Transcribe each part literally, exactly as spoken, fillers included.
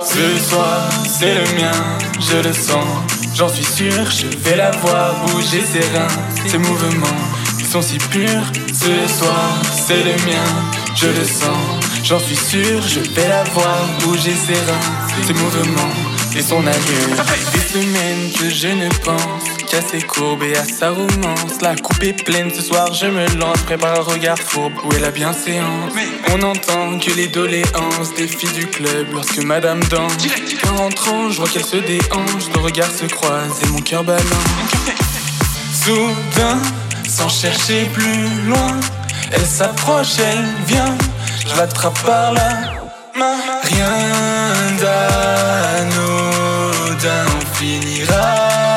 Ce soir, c'est le mien, je le sens. J'en suis sûr, je vais la voir bouger ses reins. Ses mouvements, ils sont si purs. Ce soir, c'est le mien, je le sens. J'en suis sûr, je vais la voir bouger ses reins. Ses mouvements et son allure. Ça fait des semaines que je ne pense qu'à ses courbes et à sa romance. La coupe est pleine, ce soir je me lance. Prépare un regard fourbe, où est la bienséance? On n'entend que les doléances des filles du club lorsque madame danse. En rentrant, je vois qu'elle se déhanche. Nos regards se croisent et mon cœur balance. Soudain, sans chercher plus loin, elle s'approche, elle vient. Je l'attrape par la main. Rien d'anodin, on finira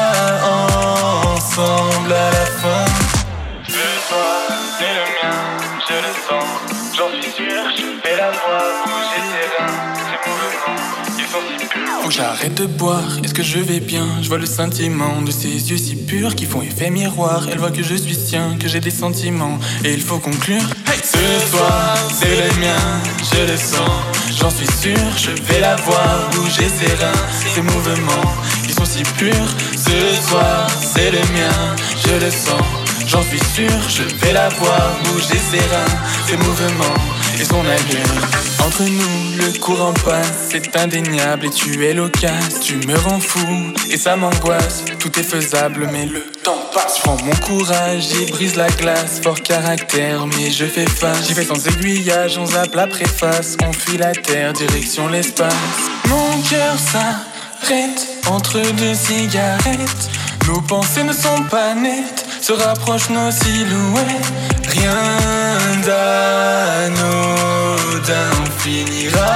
ensemble à la fin. Ce soir, c'est le mien, je le sens. J'en suis sûr, je vais la voir bouger ses reins. Ses mouvements, ils sont si purs. Faut que j'arrête de boire, est-ce que je vais bien? Je vois le sentiment de ses yeux si purs qui font effet miroir. Elle voit que je suis sien, que j'ai des sentiments. Et il faut conclure. Ce soir, c'est le mien, je le sens. J'en suis sûr, je vais la voir bouger ses reins. Ses mouvements, ils sont si purs. Ce soir, c'est le mien, je le sens. J'en suis sûr, je vais la voir bouger ses reins. Ses mouvements et son allure. Entre nous, le courant passe, c'est indéniable et tu es loquace. Tu me rends fou et ça m'angoisse. Tout est faisable mais le temps passe. Je prends mon courage et brise la glace. Fort caractère mais je fais face. J'y vais sans aiguillage, on zappe la préface. On fuit la terre, direction l'espace. Mon cœur s'arrête entre deux cigarettes. Nos pensées ne sont pas nettes, se rapprochent nos silhouettes. Rien d'anodin, on finira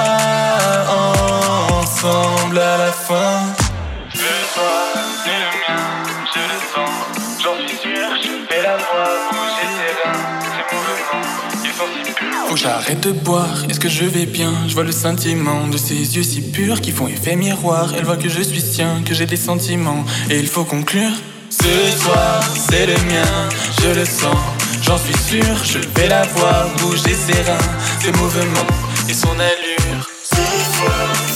ensemble à la fin. Ce soir, c'est le mien, je le sens. J'en suis sûr, je vais la voir bouger ses reins. Ses mouvements, ils sont si purs. Faut que j'arrête de boire, est-ce que je vais bien? Je vois le sentiment de ses yeux si purs qui font effet miroir. Elle voit que je suis sien, que j'ai des sentiments. Et il faut conclure. Ce soir, c'est le mien, je le sens. J'en suis sûr, je vais la voir bouger ses reins, ses mouvements et son allure. Ce soir,